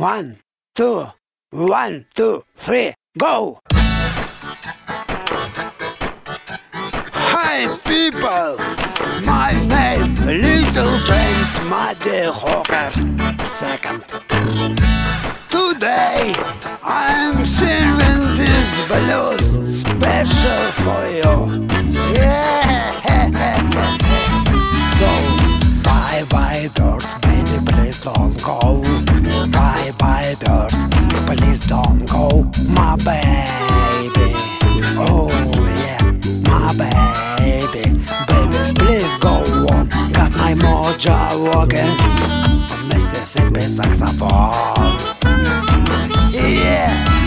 1, 2, 1, 2, 3, go! Hi people, my name Little James Muddy Hawker Second. Today I'm singing this blues special for you. Yeah. So bye bye bird, baby, please don't go. Bye bye bird, please don't go, my baby. Oh yeah, my baby. Babies, please go on. Got my mojo walking, Mississippi saxophone. Yeah.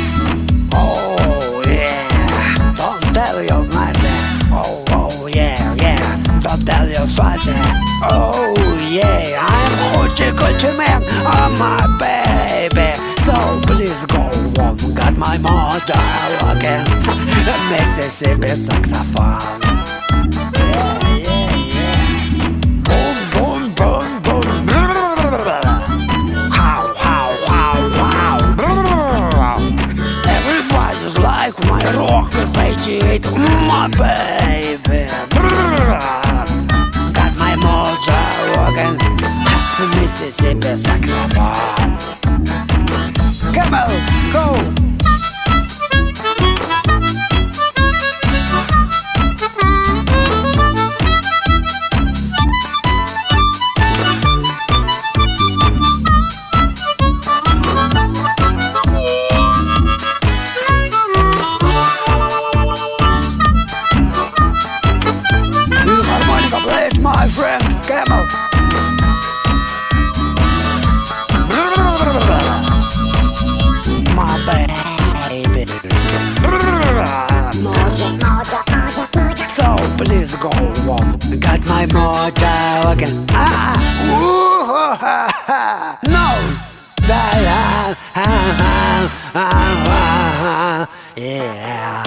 Oh yeah. Don't tell your mother. Oh yeah, yeah. Don't tell your father. Oh yeah. I'm Hoochie Coochie Man. Oh my baby. So please go on. Got my mojo walking, Mississippi saxophone. Yeah, yeah, yeah. Boom, boom, boom, boom. How, how. Everybody's like my rock patriot, my baby. Got my mojo working, Mississippi saxophone. Come on, go. My friend Camel. My baby. Mojo. So please go on. Got my mojo again. No. Yeah.